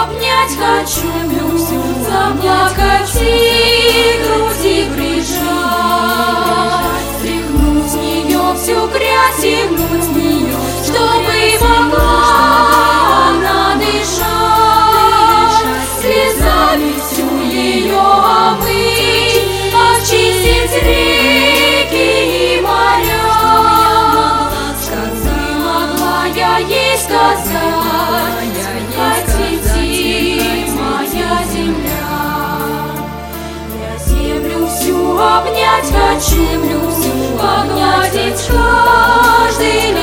обнять хочу, заплакать и груди прижать, стряхнуть с нее всю грязь и внуть в нее, чтобы могла она дышать, слезами всю ее омыть, очистить реки и моря. Могла я ей сказать, хотите, моя земля. Я землю всю обнять хочу, погладить каждый